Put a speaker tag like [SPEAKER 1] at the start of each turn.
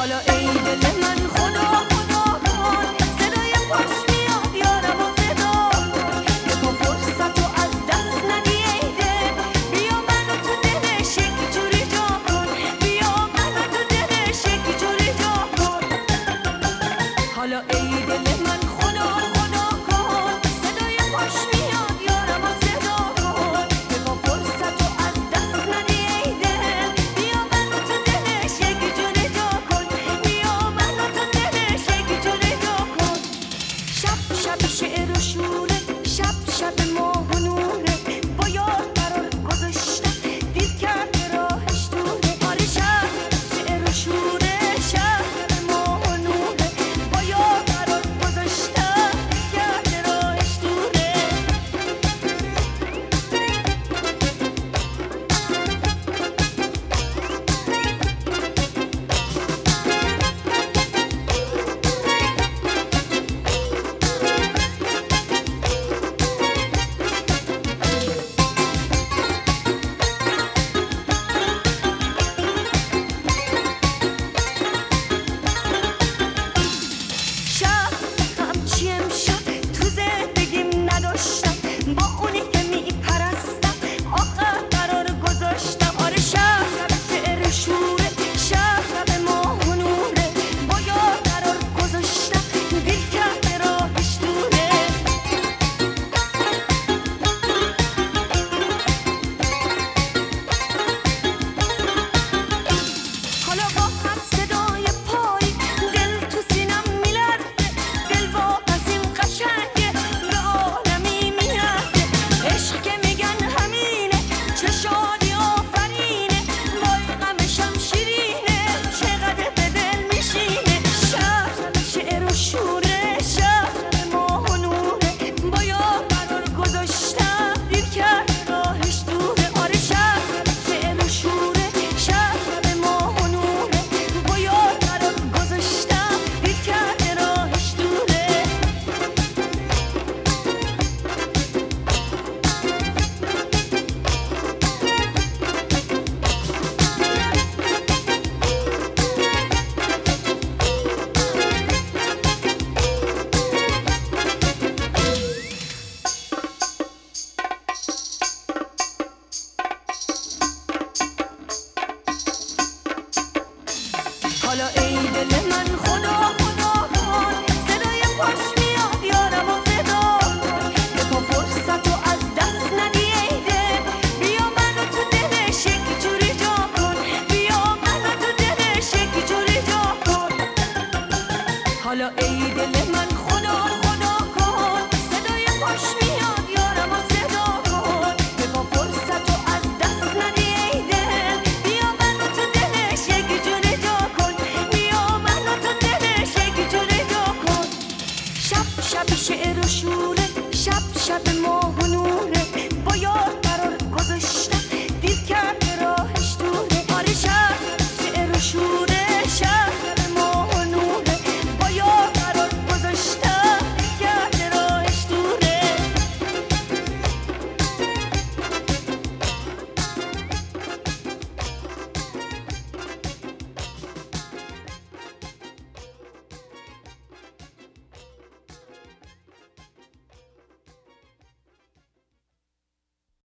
[SPEAKER 1] حالا ای دل من خدا خدا کن، صدای پاش میاد یارم و صدا کن، که تو فرصت رو از دست ندی ای دل، بیا منو تو دلش یک جوری جا کن، بیا منو تو دلش یک جوری جا کن. حالا ای دل من خدا خدا کن، صدای پاش میاد یارم و صدا کن، که تو فرصت رو از دست ندی ای دل، بیا منو تو دلش یک جوری جا کن، بیا منو تو دلش یک جوری جا کن. شب شب شعر و شوره، شب شب ماه و نوره، با یار قرار گذاشتم دیر کرده راهش دوره. آره شب شعر و شوره، شب ماه و نوره، با یار قرار گذاشتم دیر کرده راهش دوره. شب همچی امشب تو زندگیم نداشتم، با اونی که میپرستم آخر قرار گذاشتم. آره شب شعر شوره، شب ماه و نوره، با یار قرار گذاشتم دیر کرده راهش دوره. حالا با هر صدای پای دل تو سینم میلرزه، دل واپس این قشنگه به عالمی میرزه. عشق که میگن همینه، چه شادی آفرینه، وای غمشم شیرینه، چقدر به دل میشینه. شب شعر و شوره، شب ماه و نوره، با یار قرار گذاشتم دیر کرده راهش دوره. آره شب شعر و شوره، شب ماه و نوره، با یار قرار گذاشتم دیر کرده راهش دوره. حالا ای دل من خدا